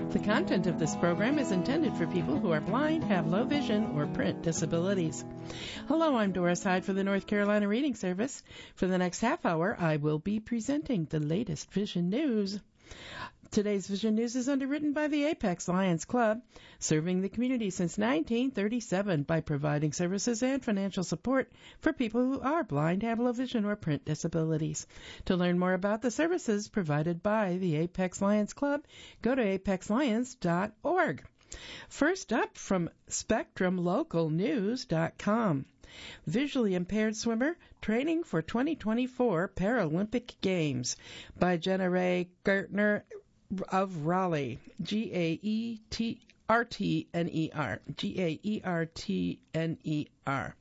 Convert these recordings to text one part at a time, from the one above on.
The content of this program is intended for people who are blind, have low vision, or print disabilities. Hello, I'm Doris Hyde for the North Carolina Reading Service. For the next half hour, I will be presenting the latest vision news. Today's Vision News is underwritten by the Apex Lions Club, serving the community since 1937 by providing services and financial support for people who are blind, have low vision, or print disabilities. To learn more about the services provided by the Apex Lions Club, go to apexlions.org. First up from SpectrumLocalNews.com. Visually Impaired Swimmer Training for 2024 Paralympic Games by Jenna Ray Gertner of Raleigh, Gaertner.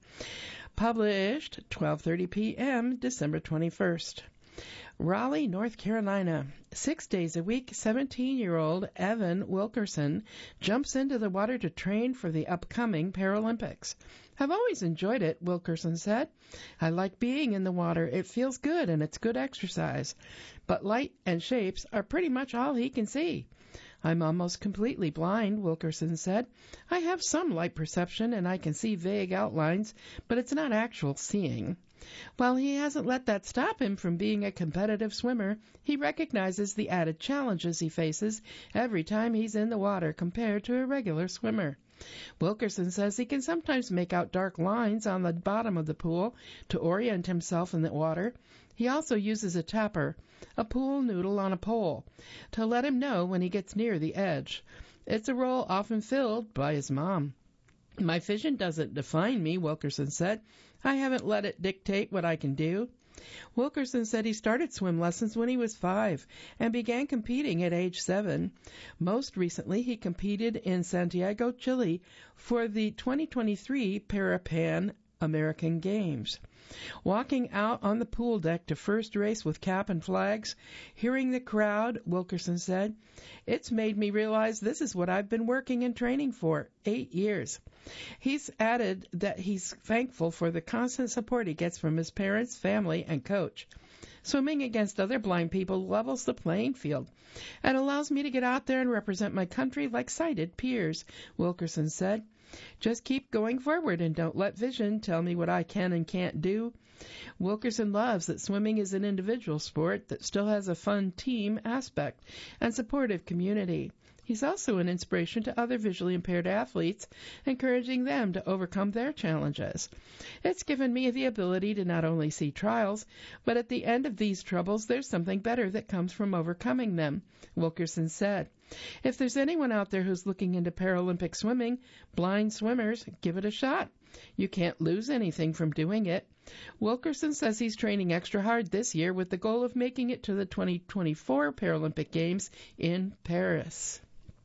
Published 12:30 p.m. December 21st. Raleigh, North Carolina. 6 days a week, 17-year-old Evan Wilkerson jumps into the water to train for the upcoming Paralympics. I've always enjoyed it, Wilkerson said. I like being in the water. It feels good and it's good exercise. But light and shapes are pretty much all he can see. I'm almost completely blind, Wilkerson said. I have some light perception and I can see vague outlines, but it's not actual seeing. While he hasn't let that stop him from being a competitive swimmer, he recognizes the added challenges he faces every time he's in the water compared to a regular swimmer. Wilkerson says he can sometimes make out dark lines on the bottom of the pool to orient himself in the water. He also uses a tapper, a pool noodle on a pole, to let him know when he gets near the edge. It's a role often filled by his mom. My vision doesn't define me, Wilkerson said. I haven't let it dictate what I can do. Wilkerson said he started swim lessons when he was 5 and began competing at age 7. Most recently, he competed in Santiago, Chile for the 2023 Parapan American Games. Walking out on the pool deck to first race with cap and flags, hearing the crowd, Wilkerson said, it's made me realize this is what I've been working and training for 8 years. He's added that he's thankful for the constant support he gets from his parents, family, and coach. Swimming against other blind people levels the playing field and allows me to get out there and represent my country like sighted peers, Wilkerson said. Just keep going forward and don't let vision tell me what I can and can't do. Wilkerson loves that swimming is an individual sport that still has a fun team aspect and supportive community. He's also an inspiration to other visually impaired athletes, encouraging them to overcome their challenges. It's given me the ability to not only see trials, but at the end of these troubles, there's something better that comes from overcoming them, Wilkerson said. If there's anyone out there who's looking into Paralympic swimming, blind swimmers, give it a shot. You can't lose anything from doing it. Wilkerson says he's training extra hard this year with the goal of making it to the 2024 Paralympic Games in Paris.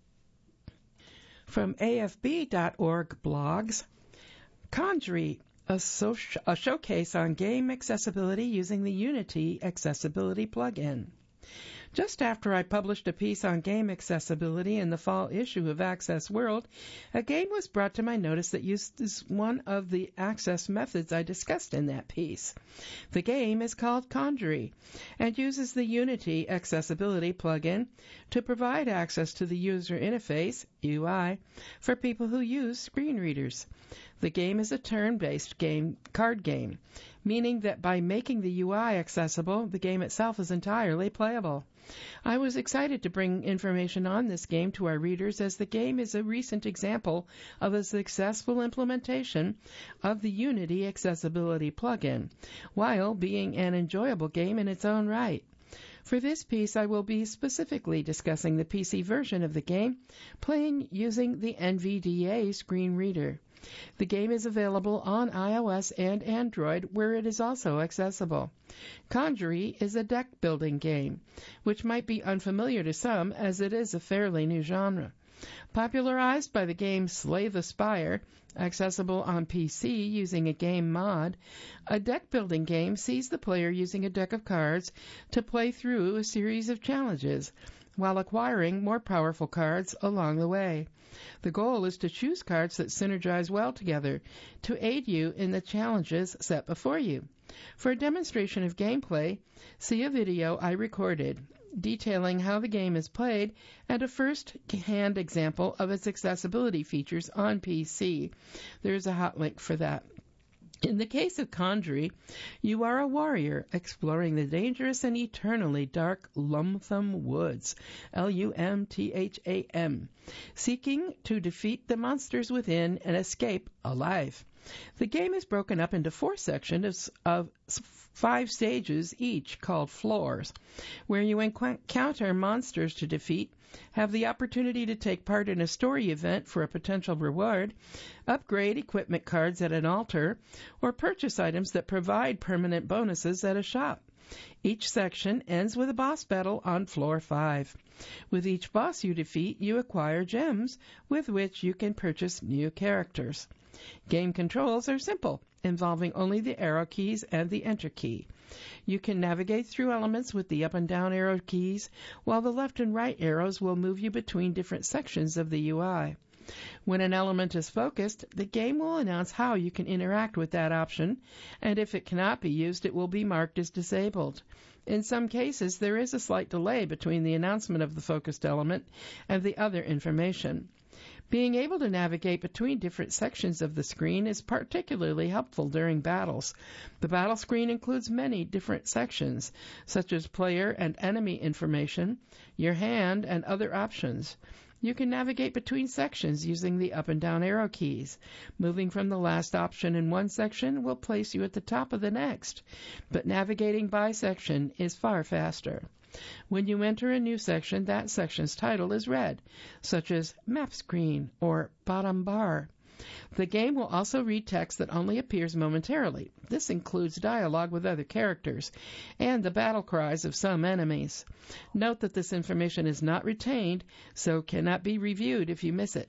From AFB.org blogs, Conjury, a showcase on game accessibility using the Unity accessibility plugin. Just after I published a piece on game accessibility in the fall issue of Access World, a game was brought to my notice that uses one of the access methods I discussed in that piece. The game is called Conjury and uses the Unity accessibility plugin to provide access to the user interface, UI, for people who use screen readers. The game is a turn-based card game, meaning that by making the UI accessible, the game itself is entirely playable. I was excited to bring information on this game to our readers as the game is a recent example of a successful implementation of the Unity accessibility plugin, while being an enjoyable game in its own right. For this piece, I will be specifically discussing the PC version of the game, playing using the NVDA screen reader. The game is available on iOS and Android, where it is also accessible. Conjury is a deck-building game, which might be unfamiliar to some, as it is a fairly new genre. Popularized by the game Slay the Spire, accessible on PC using a game mod, a deck-building game sees the player using a deck of cards to play through a series of challenges, while acquiring more powerful cards along the way. The goal is to choose cards that synergize well together to aid you in the challenges set before you. For a demonstration of gameplay, see a video I recorded detailing how the game is played and a first-hand example of its accessibility features on PC. There's a hot link for that. In the case of Conjury, you are a warrior exploring the dangerous and eternally dark Lumtham Woods, Lumtham, seeking to defeat the monsters within and escape alive. The game is broken up into 4 sections of 5 stages, each called floors, where you encounter monsters to defeat, have the opportunity to take part in a story event for a potential reward, upgrade equipment cards at an altar, or purchase items that provide permanent bonuses at a shop. Each section ends with a boss battle on floor 5. With each boss you defeat, you acquire gems with which you can purchase new characters. Game controls are simple, involving only the arrow keys and the enter key. You can navigate through elements with the up and down arrow keys, while the left and right arrows will move you between different sections of the UI. When an element is focused, the game will announce how you can interact with that option, and if it cannot be used, it will be marked as disabled. In some cases, there is a slight delay between the announcement of the focused element and the other information. Being able to navigate between different sections of the screen is particularly helpful during battles. The battle screen includes many different sections, such as player and enemy information, your hand, and other options. You can navigate between sections using the up and down arrow keys. Moving from the last option in one section will place you at the top of the next, but navigating by section is far faster. When you enter a new section, that section's title is read, such as Map Screen or Bottom Bar. The game will also read text that only appears momentarily. This includes dialogue with other characters and the battle cries of some enemies. Note that this information is not retained, so cannot be reviewed if you miss it.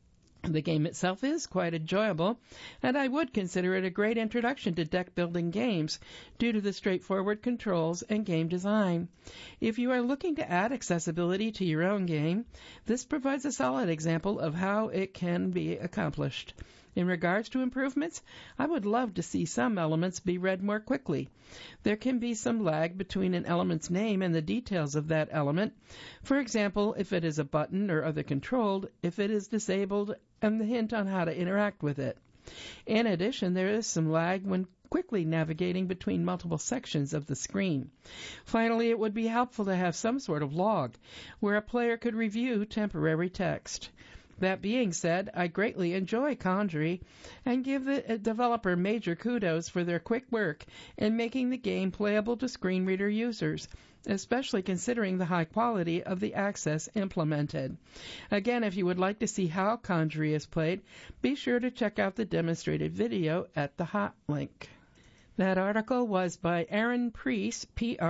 The game itself is quite enjoyable, and I would consider it a great introduction to deck-building games due to the straightforward controls and game design. If you are looking to add accessibility to your own game, this provides a solid example of how it can be accomplished. In regards to improvements, I would love to see some elements be read more quickly. There can be some lag between an element's name and the details of that element. For example, if it is a button or other controlled, if it is disabled, and the hint on how to interact with it. In addition, there is some lag when quickly navigating between multiple sections of the screen. Finally, it would be helpful to have some sort of log where a player could review temporary text. That being said, I greatly enjoy Conjury and give the developer major kudos for their quick work in making the game playable to screen reader users, especially considering the high quality of the access implemented. Again, if you would like to see how Conjury is played, be sure to check out the demonstrated video at the hot link. That article was by Aaron Preece,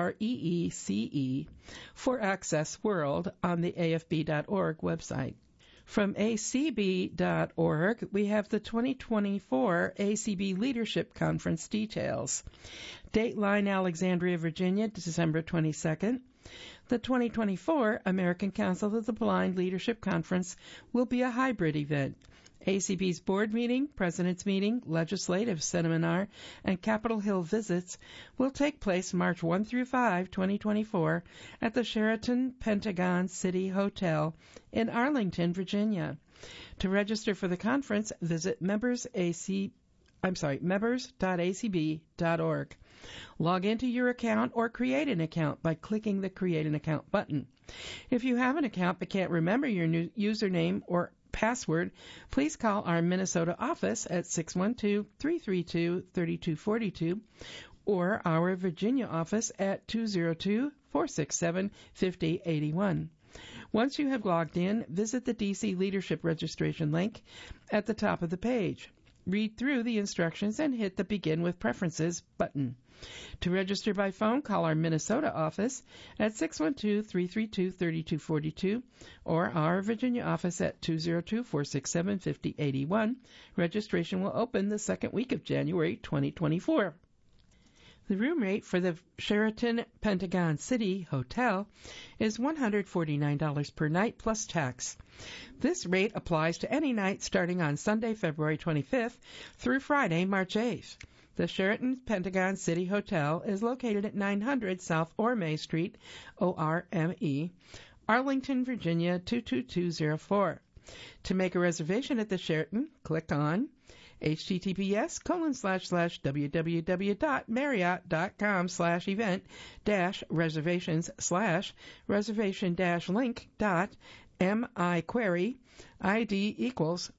Preece, for Access World on the AFB.org website. From acb.org, we have the 2024 ACB Leadership Conference details. Dateline, Alexandria, Virginia, December 22nd. The 2024 American Council of the Blind Leadership Conference will be a hybrid event. ACB's board meeting, president's meeting, legislative seminar, and Capitol Hill visits will take place March 1 through 5, 2024, at the Sheraton Pentagon City Hotel in Arlington, Virginia. To register for the conference, visit members.acb.org. Log into your account or create an account by clicking the Create an Account button. If you have an account but can't remember your new username or password, please call our Minnesota office at 612-332-3242 or our Virginia office at 202-467-5081. Once you have logged in, visit the DC Leadership Registration link at the top of the page. Read through the instructions and hit the Begin with Preferences button. To register by phone, call our Minnesota office at 612-332-3242 or our Virginia office at 202-467-5081. Registration will open the second week of January 2024. The room rate for the Sheraton Pentagon City Hotel is $149 per night plus tax. This rate applies to any night starting on Sunday, February 25th through Friday, March 8th. The Sheraton Pentagon City Hotel is located at 900 South Orme Street, ORME, Arlington, Virginia 22204. To make a reservation at the Sheraton, click on https://www.marriott.com/event-reservation-link.miquery ID equals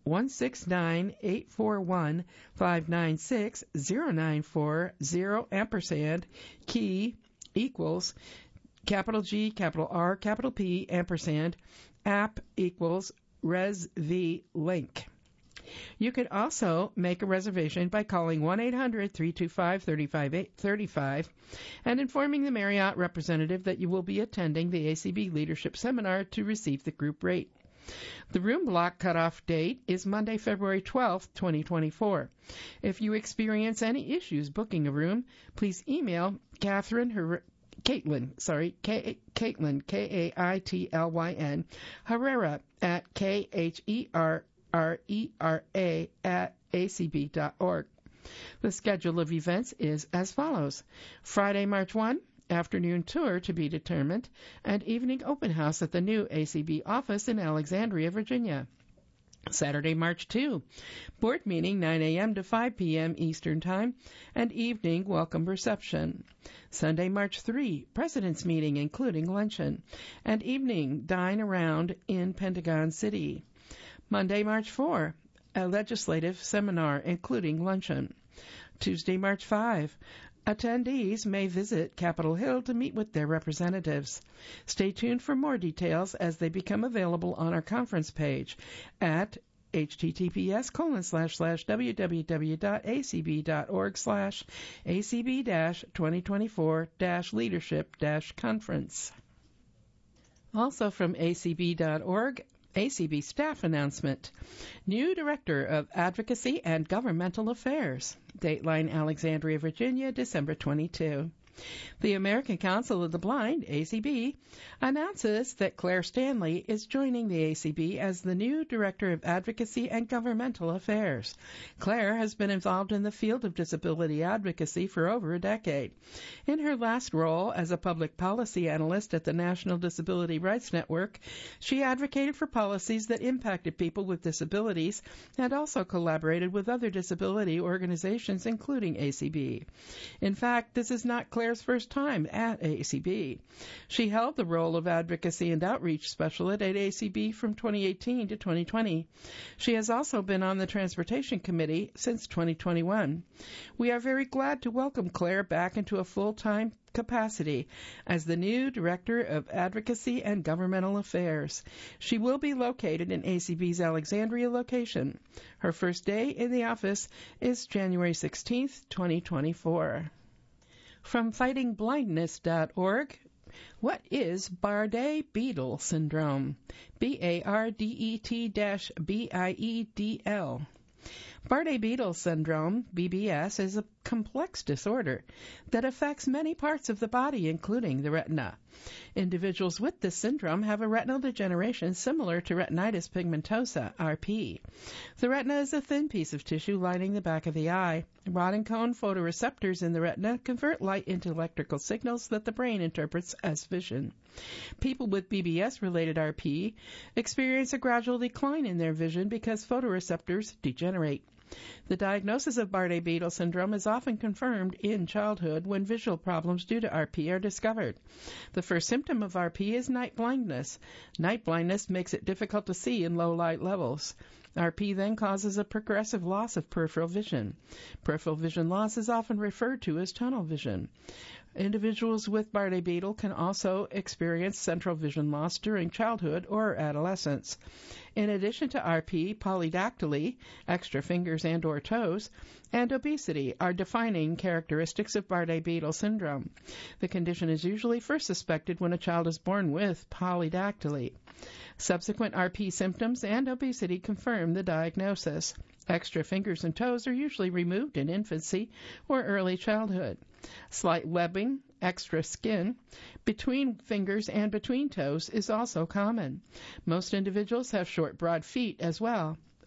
169-841-596-094-0 key equals capital G, capital R, capital P, ampersand, app equals ResVLink. You can also make a reservation by calling 1-800-325-3535 and informing the Marriott representative that you will be attending the ACB Leadership Seminar to receive the group rate. The room block cutoff date is Monday, February 12, 2024. If you experience any issues booking a room, please email Caitlin, Kaitlyn, Herrera at KHERRERA@acb.org. The schedule of events is as follows. Friday, March 1, afternoon tour to be determined, and evening open house at the new ACB office in Alexandria, Virginia. Saturday, March 2, board meeting 9 a.m. to 5 p.m. Eastern Time, and evening welcome reception. Sunday, March 3, president's meeting including luncheon, and evening dine around in Pentagon City. Monday, March 4, a legislative seminar including luncheon. Tuesday, March 5, attendees may visit Capitol Hill to meet with their representatives. Stay tuned for more details as they become available on our conference page at https://www.acb.org/acb-2024-leadership-conference. Also from acb.org, ACB staff announcement. New Director of Advocacy and Governmental Affairs. Dateline Alexandria, Virginia, December 22. The American Council of the Blind, ACB, announces that Claire Stanley is joining the ACB as the new Director of Advocacy and Governmental Affairs. Claire has been involved in the field of disability advocacy for over a decade. In her last role as a public policy analyst at the National Disability Rights Network, she advocated for policies that impacted people with disabilities and also collaborated with other disability organizations, including ACB. In fact, this is not Claire's first time at ACB. She held the role of Advocacy and Outreach Specialist at ACB from 2018 to 2020. She has also been on the Transportation Committee since 2021. We are very glad to welcome Claire back into a full-time capacity as the new Director of Advocacy and Governmental Affairs. She will be located in ACB's Alexandria location. Her first day in the office is January 16, 2024. From fightingblindness.org, what is Bardet-Biedl syndrome? BARDET-BIEDL. Bardet-Biedl syndrome, BBS, is a complex disorder that affects many parts of the body, including the retina. Individuals with this syndrome have a retinal degeneration similar to retinitis pigmentosa, RP. The retina is a thin piece of tissue lining the back of the eye. Rod and cone photoreceptors in the retina convert light into electrical signals that the brain interprets as vision. People with BBS-related RP experience a gradual decline in their vision because photoreceptors degenerate. The diagnosis of Bardet-Biedl syndrome is often confirmed in childhood when visual problems due to RP are discovered. The first symptom of RP is night blindness. Night blindness makes it difficult to see in low light levels. RP then causes a progressive loss of peripheral vision. Peripheral vision loss is often referred to as tunnel vision. Individuals with Bardet-Biedl can also experience central vision loss during childhood or adolescence. In addition to RP, polydactyly, extra fingers and or toes, and obesity are defining characteristics of Bardet-Biedl syndrome. The condition is usually first suspected when a child is born with polydactyly. Subsequent RP symptoms and obesity confirm the diagnosis. Extra fingers and toes are usually removed in infancy or early childhood. Slight webbing, extra skin, between fingers and between toes is also common. Most individuals have short, broad feet as well.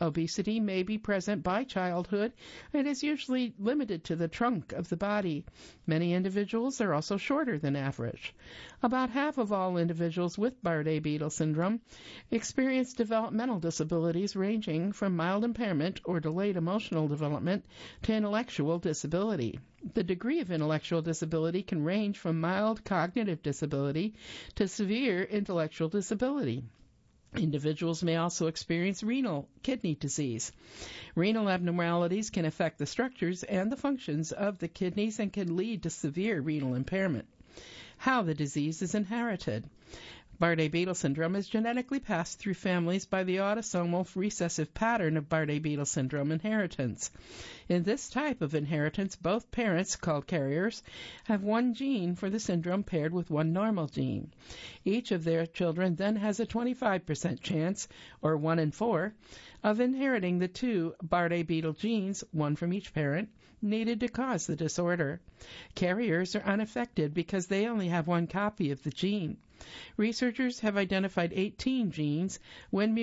Obesity may be present by childhood and is usually limited to the trunk of the body. Many individuals are also shorter than average. About half of all individuals with Bardet-Biedl syndrome experience developmental disabilities ranging from mild impairment or delayed emotional development to intellectual disability. The degree of intellectual disability can range from mild cognitive disability to severe intellectual disability. Individuals may also experience renal kidney disease. Renal abnormalities can affect the structures and the functions of the kidneys and can lead to severe renal impairment. How the disease is inherited. Bardet-Biedl syndrome is genetically passed through families by the autosomal recessive pattern of Bardet-Biedl syndrome inheritance. In this type of inheritance, both parents, called carriers, have one gene for the syndrome paired with one normal gene. Each of their children then has a 25% chance, or 1 in 4, of inheriting the two Bardet-Biedl genes, one from each parent, needed to cause the disorder. Carriers are unaffected because they only have one copy of the gene. Researchers have identified 18 genes, when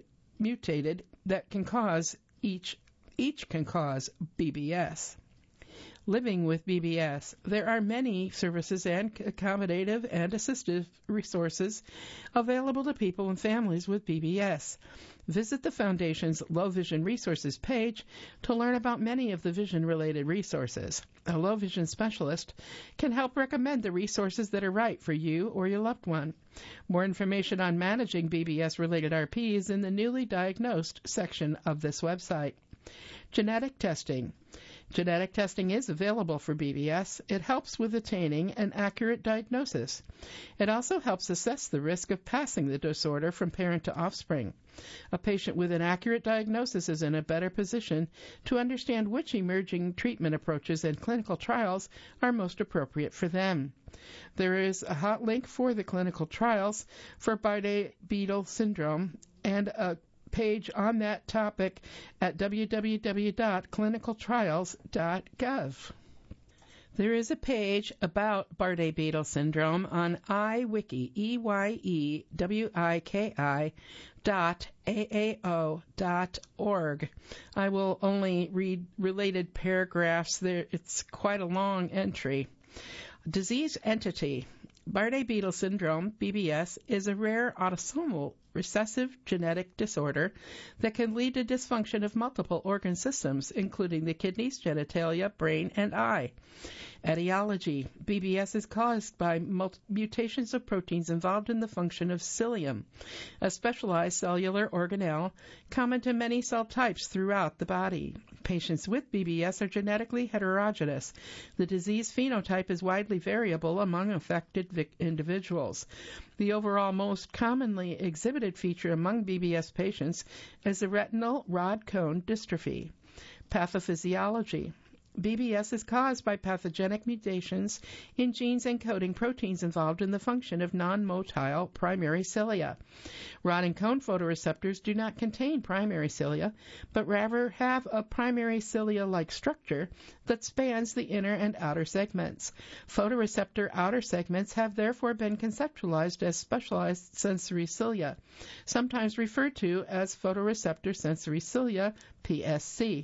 mutated, that can cause each can cause BBS. Living with BBS. There are many services and accommodative and assistive resources available to people and families with BBS. Visit the Foundation's Low Vision Resources page to learn about many of the vision-related resources. A low vision specialist can help recommend the resources that are right for you or your loved one. More information on managing BBS-related RP is in the newly diagnosed section of this website. Genetic testing. Genetic testing is available for BBS. It helps with attaining an accurate diagnosis. It also helps assess the risk of passing the disorder from parent to offspring. A patient with an accurate diagnosis is in a better position to understand which emerging treatment approaches and clinical trials are most appropriate for them. There is a hot link for the clinical trials for Bardet-Biedl syndrome and a page on that topic at www.clinicaltrials.gov. There is a page about Bardet-Biedl syndrome on iWiki, EYEWIKI.aao.org. I will only read related paragraphs there. It's quite a long entry. Disease entity. Bardet-Biedl syndrome, BBS, is a rare autosomal recessive genetic disorder that can lead to dysfunction of multiple organ systems, including the kidneys, genitalia, brain, and eye. Etiology. BBS is caused by mutations of proteins involved in the function of cilium, a specialized cellular organelle common to many cell types throughout the body. Patients with BBS are genetically heterogeneous. The disease phenotype is widely variable among affected individuals. The overall most commonly exhibited feature among BBS patients is the retinal rod cone dystrophy. Pathophysiology. BBS is caused by pathogenic mutations in genes encoding proteins involved in the function of non-motile primary cilia. Rod and cone photoreceptors do not contain primary cilia, but rather have a primary cilia-like structure that spans the inner and outer segments. Photoreceptor outer segments have therefore been conceptualized as specialized sensory cilia, sometimes referred to as photoreceptor sensory cilia, PSC.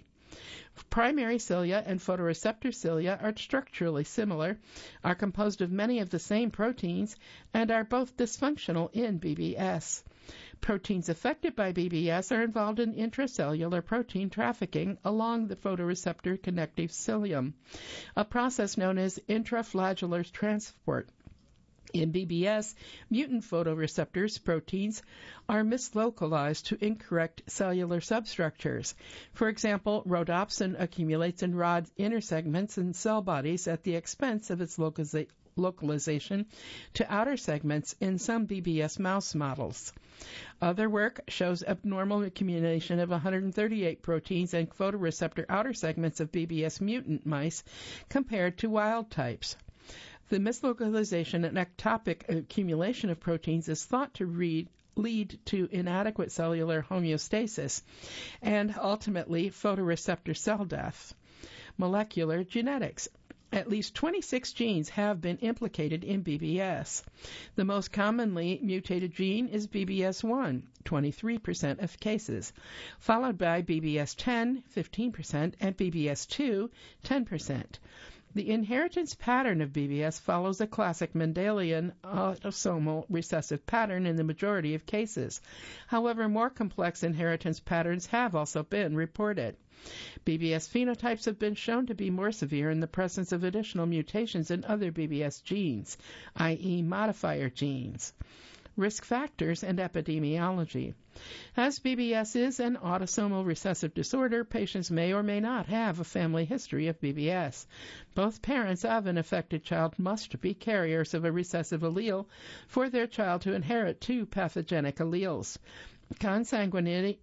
Primary cilia and photoreceptor cilia are structurally similar, are composed of many of the same proteins, and are both dysfunctional in BBS. Proteins affected by BBS are involved in intracellular protein trafficking along the photoreceptor connective cilium, a process known as intraflagellar transport. In BBS, mutant photoreceptors proteins are mislocalized to incorrect cellular substructures. For example, rhodopsin accumulates in rod inner segments and cell bodies at the expense of its localization to outer segments in some BBS mouse models. Other work shows abnormal accumulation of 138 proteins and photoreceptor outer segments of BBS mutant mice compared to wild types. The mislocalization and ectopic accumulation of proteins is thought to lead to inadequate cellular homeostasis and ultimately photoreceptor cell death. Molecular genetics. at least 26 genes have been implicated in BBS. The most commonly mutated gene is BBS1, 23% of cases, followed by BBS10, 15%, and BBS2, 10%. The inheritance pattern of BBS follows a classic Mendelian autosomal recessive pattern in the majority of cases. However, more complex inheritance patterns have also been reported. BBS phenotypes have been shown to be more severe in the presence of additional mutations in other BBS genes, i.e. modifier genes. Risk factors and epidemiology. As BBS is an autosomal recessive disorder, patients may or may not have a family history of BBS. Both parents of an affected child must be carriers of a recessive allele for their child to inherit two pathogenic alleles. Consanguinity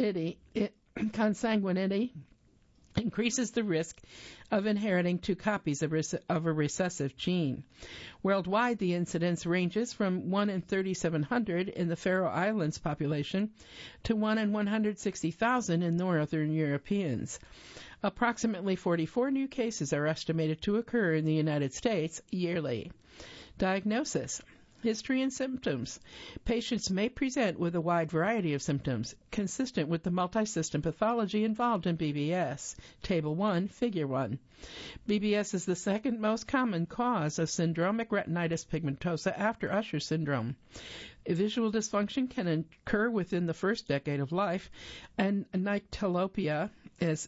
increases the risk of inheriting two copies of a recessive gene. Worldwide, the incidence ranges from 1 in 3,700 in the Faroe Islands population to 1 in 160,000 in Northern Europeans. Approximately 44 new cases are estimated to occur in the United States yearly. Diagnosis. History and symptoms. Patients may present with a wide variety of symptoms, consistent with the multi-system pathology involved in BBS. Table 1, Figure 1. BBS is the second most common cause of syndromic retinitis pigmentosa after Usher syndrome. Visual dysfunction can occur within the first decade of life, and nyctalopia is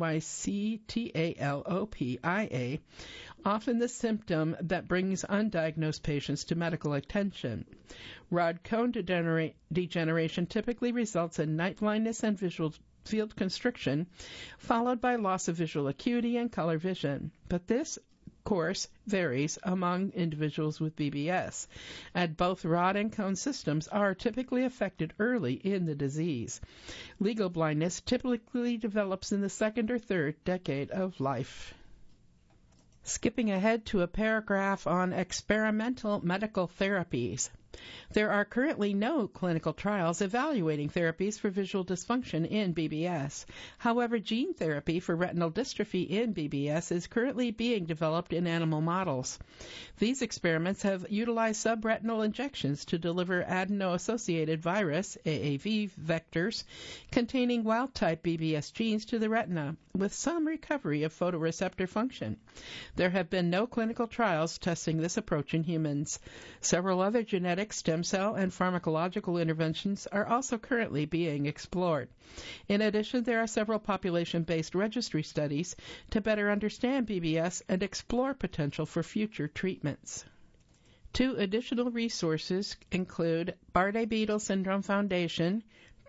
Nyctalopia, often the symptom that brings undiagnosed patients to medical attention. Rod cone degeneration typically results in night blindness and visual field constriction, followed by loss of visual acuity and color vision. But this course varies among individuals with BBS, and both rod and cone systems are typically affected early in the disease. Legal blindness typically develops in the second or third decade of life. Skipping ahead to a paragraph on experimental medical therapies. There are currently no clinical trials evaluating therapies for visual dysfunction in BBS. However, gene therapy for retinal dystrophy in BBS is currently being developed in animal models. These experiments have utilized subretinal injections to deliver adeno-associated virus, AAV, vectors containing wild-type BBS genes to the retina, with some recovery of photoreceptor function. There have been no clinical trials testing this approach in humans. Several other genetic, stem cell, and pharmacological interventions are also currently being explored. In addition, there are several population-based registry studies to better understand BBS and explore potential for future treatments. Two additional resources include Bardet-Biedl Syndrome Foundation,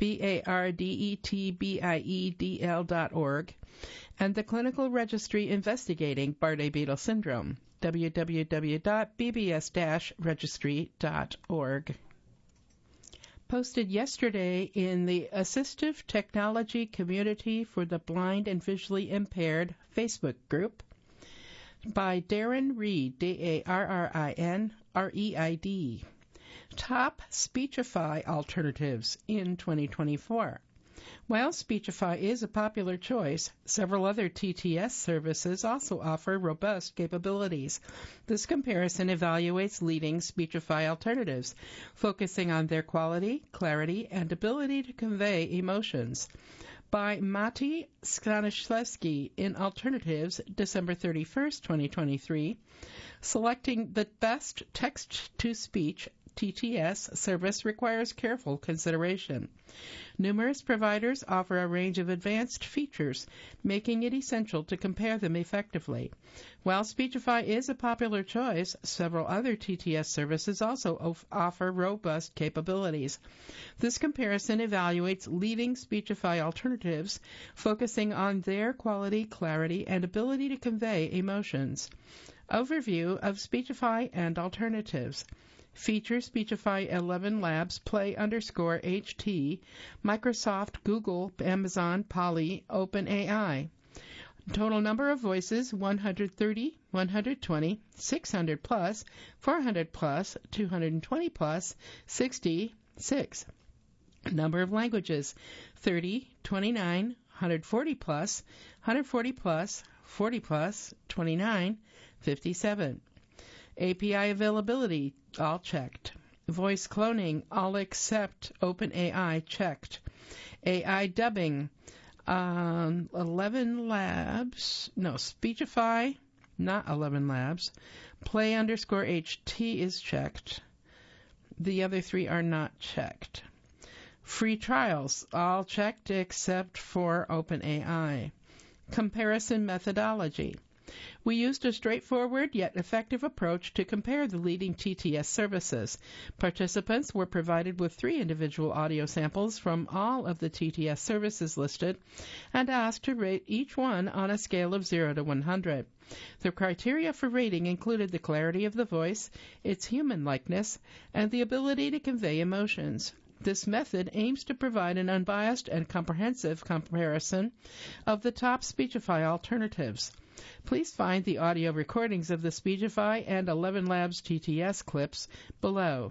BARDETBIEDL.org, and the Clinical Registry Investigating Bardet-Biedl Syndrome, www.bbs-registry.org. Posted yesterday in the Assistive Technology Community for the Blind and Visually Impaired Facebook group by Darren Reed, DARRIN-REID. Top Speechify alternatives in 2024. While Speechify is a popular choice, several other TTS services also offer robust capabilities. This comparison evaluates leading Speechify alternatives, focusing on their quality, clarity, and ability to convey emotions. By Mati Stanislavski in Alternatives, December 31st, 2023, selecting the best text-to-speech TTS service requires careful consideration. Numerous providers offer a range of advanced features, making it essential to compare them effectively. While Speechify is a popular choice, several other TTS services also offer robust capabilities. This comparison evaluates leading Speechify alternatives, focusing on their quality, clarity, and ability to convey emotions. Overview of Speechify and alternatives. Feature Speechify 11 Labs Play_HT, Microsoft, Google, Amazon, Poly, OpenAI. Total number of voices 130, 120, 600 plus, 400 plus, 220 plus, 66. Number of languages 30, 29, 140 plus, 140 plus, 40 plus, 29, 57. API availability, all checked. Voice cloning, all except OpenAI, checked. AI dubbing, 11 labs, no, Speechify, not 11 labs. Play_HT is checked. The other three are not checked. Free trials, all checked except for OpenAI. Comparison methodology. We used a straightforward yet effective approach to compare the leading TTS services. Participants were provided with 3 individual audio samples from all of the TTS services listed and asked to rate each one on a scale of 0 to 100. The criteria for rating included the clarity of the voice, its human-likeness, and the ability to convey emotions. This method aims to provide an unbiased and comprehensive comparison of the top Speechify alternatives. Please find the audio recordings of the Speechify and 11 Labs TTS clips below.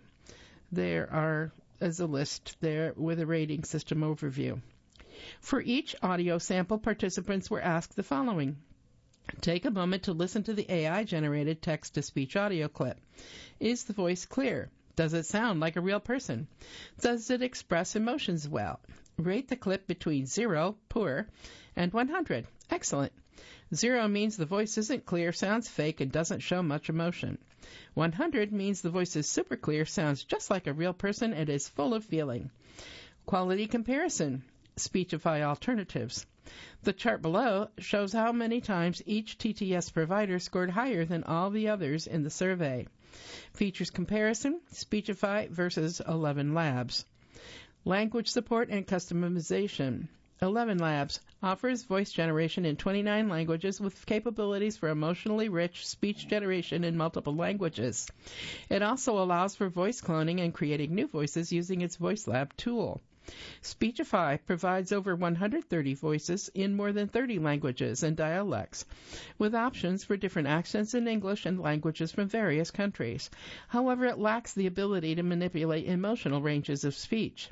There is a list there with a rating system overview. For each audio sample, participants were asked the following. Take a moment to listen to the AI-generated text-to-speech audio clip. Is the voice clear? Does it sound like a real person? Does it express emotions well? Rate the clip between 0, poor, and 100, excellent. 0 means the voice isn't clear, sounds fake, and doesn't show much emotion. 100 means the voice is super clear, sounds just like a real person, and is full of feeling. Quality comparison. Speechify alternatives. The chart below shows how many times each TTS provider scored higher than all the others in the survey. Features comparison, Speechify versus 11 Labs. Language support and customization. 11 Labs offers voice generation in 29 languages with capabilities for emotionally rich speech generation in multiple languages. It also allows for voice cloning and creating new voices using its VoiceLab tool. Speechify provides over 130 voices in more than 30 languages and dialects, with options for different accents in English and languages from various countries. However, it lacks the ability to manipulate emotional ranges of speech.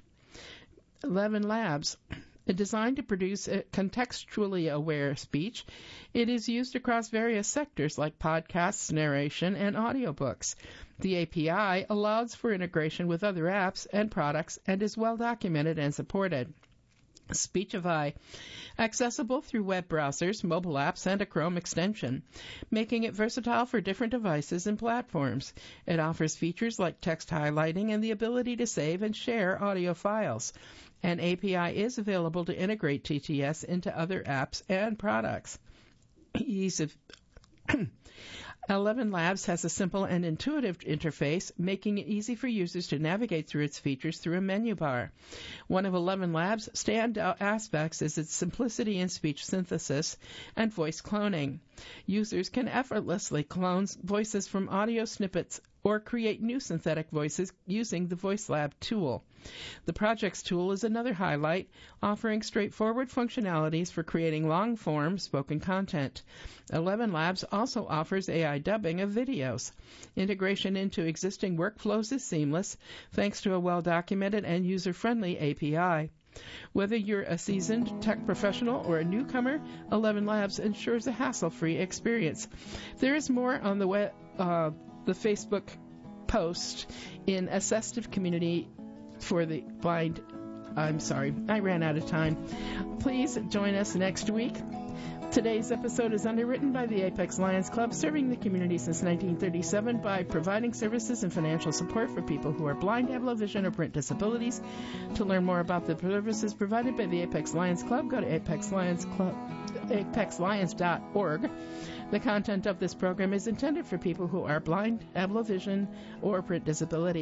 11 Labs. Designed to produce contextually aware speech, it is used across various sectors like podcasts, narration, and audiobooks. The API allows for integration with other apps and products and is well documented and supported. Speechify, accessible through web browsers, mobile apps, and a Chrome extension, making it versatile for different devices and platforms. It offers features like text highlighting and the ability to save and share audio files. An API is available to integrate TTS into other apps and products. Ease of 11 Labs has a simple and intuitive interface, making it easy for users to navigate through its features through a menu bar. One of 11 Labs' standout aspects is its simplicity in speech synthesis and voice cloning. Users can effortlessly clone voices from audio snippets or create new synthetic voices using the VoiceLab tool. The projects tool is another highlight, offering straightforward functionalities for creating long-form spoken content. 11 Labs also offers AI dubbing of videos. Integration into existing workflows is seamless, thanks to a well-documented and user-friendly API. Whether you're a seasoned tech professional or a newcomer, 11 Labs ensures a hassle-free experience. There is more on the Facebook post in Assistive Community for the Blind. I'm sorry, I ran out of time. Please join us next week. Today's episode is underwritten by the Apex Lions Club, serving the community since 1937 by providing services and financial support for people who are blind, have low vision, or print disabilities. To learn more about the services provided by the Apex Lions Club, go to apexlions.org. The content of this program is intended for people who are blind, have low vision, or print disabilities.